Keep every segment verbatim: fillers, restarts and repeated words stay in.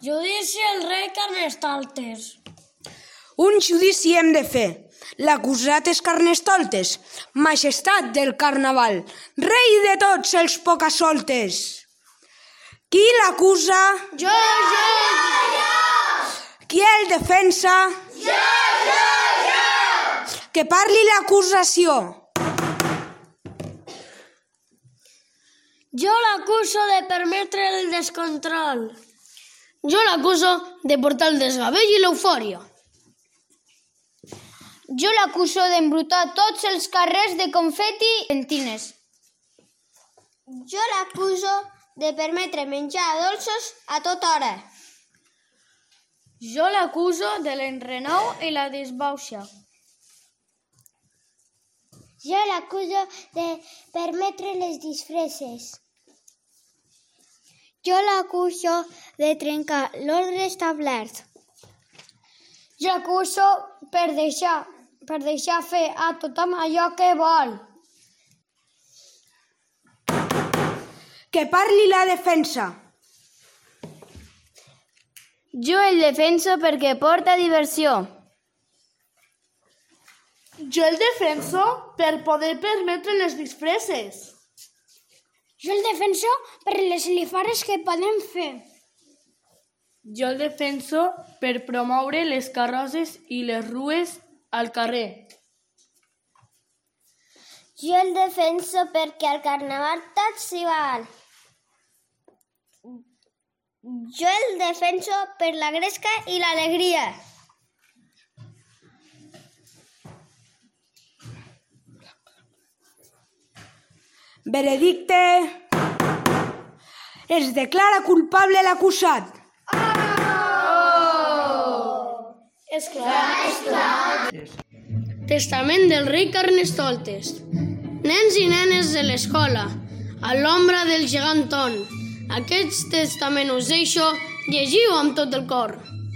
Judici al rei Carnestoltes. Un judici hem de fer. L'acusat és Carnestoltes, majestat del carnaval, rei de tots els pocasoltes. Qui l'acusa? Jo, jo, jo! Qui el defensa? Jo, jo, jo! Que parli l'acusació. Jo l'acuso de permetre el descontrol. Jo l'acuso de portar el desgavell i l'eufòria. Jo l'acuso d'embrutar tots els carrers de confeti i tentines. Jo l'acuso de permetre menjar dolços a tota hora. Jo l'acuso de l'enrenou i la disbauxa. Jo l'acuso de permetre les disfresses. Jo l'acuso de trencar l'ordre establert. Jo l'acuso per deixar, per deixar fer a tothom allò que vol. Que parli la defensa. Jo el defenso perquè porta diversió. Jo el defenso per poder permetre les disfresses. Jo el defenso per les lifares que podem fer. Jo el defenso per promoure les carrosses i les rues al carrer. Jo el defenso perquè al carnaval tot s'hi val. Jo el defenso per la gresca i l'alegria. Veredicte. Es declara culpable l'acusat. És clar, és clar. Testament del rei Carnestoltes. Nens i nenes de l'escola, a l'ombra del gegant Ton. Aquest testament us deixo, llegiu amb tot el cor.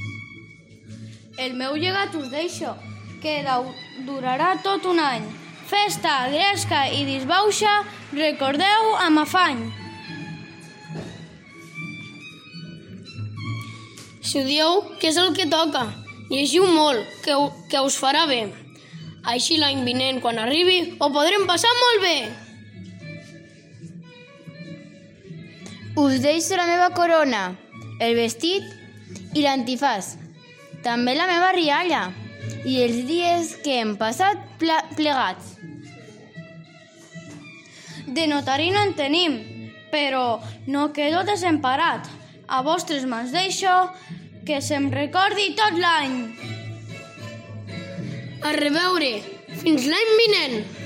El meu llegat us deixo, que durarà tot un any. Festa, gresca i disbauxa, recordeu amb afany. Si ho dieu, que és el que toca. Llegiu molt, que, que us farà bé. Així l'any vinent, quan arribi, ho podrem passar molt bé. Us deixo la meva corona, el vestit i l'antifàs. També la meva rialla i els dies que hem passat ple plegats. De notari no en tenim, però no quedo desemparat. A vostres mans deixo que se'm recordi tot l'any. A reveure, fins l'any vinent.